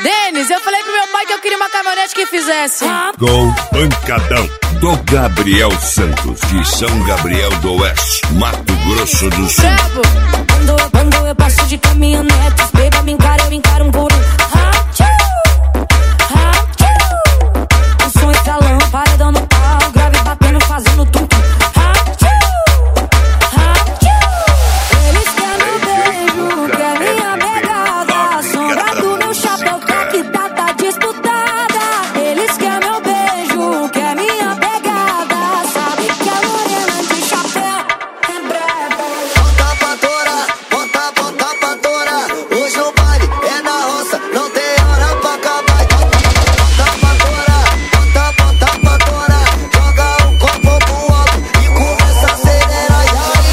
Denis, eu falei pro meu pai que eu queria uma caminhonete que fizesse Gol Pancadão do Gabriel Santos, de São Gabriel do Oeste, Mato Grosso do Sul. Bravo. Quando eu passo de caminhonete, os beba me encara, eu encaro um por um. O som estralando, paredão no pau, grave batendo, fazendo tum-tum. Eles querem meu beijo, quer minha pegada, a sombra do meu chapéu tá que tá disputada. Eles querem meu beijo, quer minha pegada, sabe que a morena de chapéu é brava. Ponta pra torar, ponta pra torar. Hoje o baile é na roça, não tem hora pra acabar. Ponta pra torar, ponta pra torar. Joga o copo pro alto e começa a acelerar.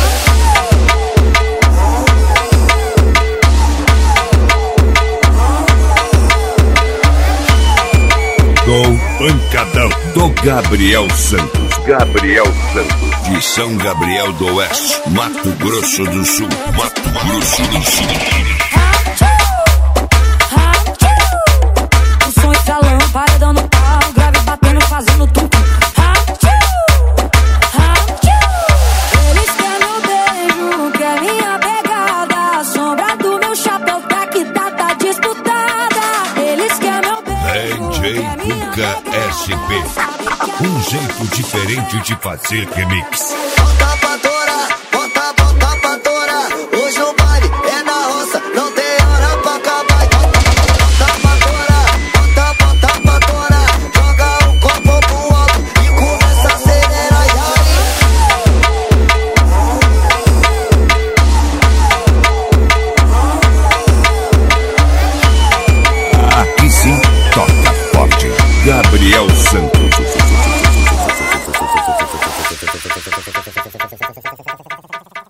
Gol Pancadão do Gabriel Santos, de São Gabriel do Oeste, Mato Grosso do Sul, Mato Grosso do Sul. O som estralando, paredão no pau, grave batendo, fazendo tum-tum. Eles querem meu beijo, quer minha pegada, a sombra do meu chapéu tá que tá disputada. Eles querem meu beijo, DJ quer minha Cuca pegada, SP, sabe que a um jeito diferente de fazer remix. Ponta pra torar, ponta pra torar. Hoje o baile é na roça, não tem hora pra acabar. Ponta pra torar, ponta pra torar. Joga o copo pro alto e começa a acelerar. Aqui sim, toca forte, Gabriel Santos.